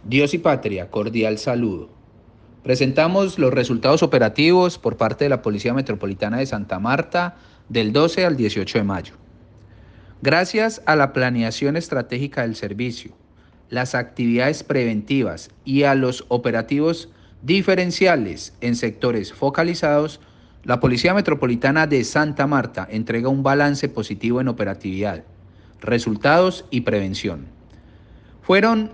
Dios y Patria, cordial saludo. Presentamos los resultados operativos por parte de la Policía Metropolitana de Santa Marta del 12 al 18 de mayo. Gracias a la planeación estratégica del servicio, las actividades preventivas y a los operativos diferenciales en sectores focalizados, la Policía Metropolitana de Santa Marta entrega un balance positivo en operatividad, resultados y prevención. Fueron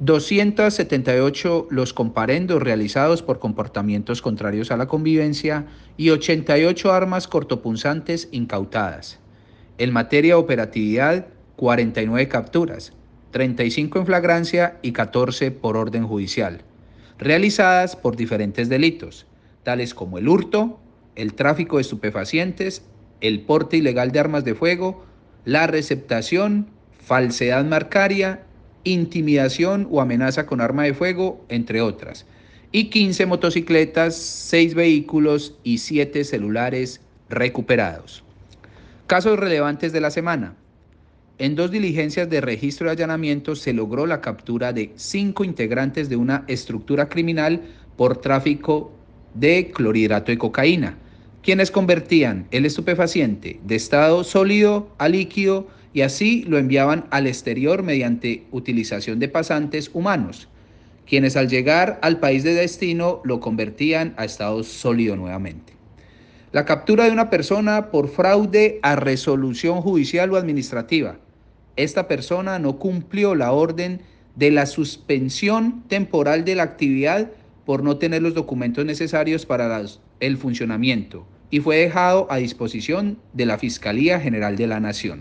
278 los comparendos realizados por comportamientos contrarios a la convivencia y 88 armas cortopunzantes incautadas. En materia de operatividad, 49 capturas, 35 en flagrancia y 14 por orden judicial, realizadas por diferentes delitos, tales como el hurto, el tráfico de estupefacientes, el porte ilegal de armas de fuego, la receptación, falsedad marcaria, intimidación o amenaza con arma de fuego, entre otras, y 15 motocicletas, 6 vehículos y 7 celulares recuperados. Casos relevantes de la semana. En 2 diligencias de registro de allanamiento se logró la captura de 5 integrantes de una estructura criminal por tráfico de clorhidrato de cocaína, quienes convertían el estupefaciente de estado sólido a líquido y así lo enviaban al exterior mediante utilización de pasantes humanos, quienes al llegar al país de destino lo convertían a estado sólido nuevamente. La captura de una persona por fraude a resolución judicial o administrativa. Esta persona no cumplió la orden de la suspensión temporal de la actividad por no tener los documentos necesarios para el funcionamiento y fue dejado a disposición de la Fiscalía General de la Nación.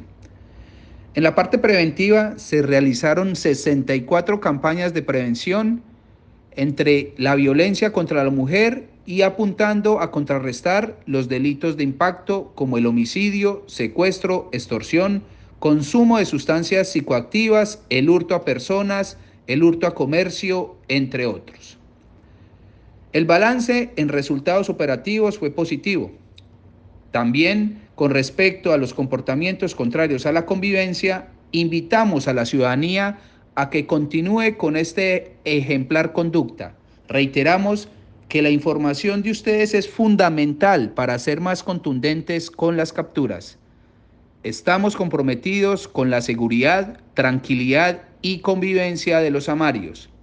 En la parte preventiva se realizaron 64 campañas de prevención entre la violencia contra la mujer y apuntando a contrarrestar los delitos de impacto como el homicidio, secuestro, extorsión, consumo de sustancias psicoactivas, el hurto a personas, el hurto a comercio, entre otros. El balance en resultados operativos fue positivo. También con respecto a los comportamientos contrarios a la convivencia, invitamos a la ciudadanía a que continúe con este ejemplar conducta. Reiteramos que la información de ustedes es fundamental para ser más contundentes con las capturas. Estamos comprometidos con la seguridad, tranquilidad y convivencia de los amarios.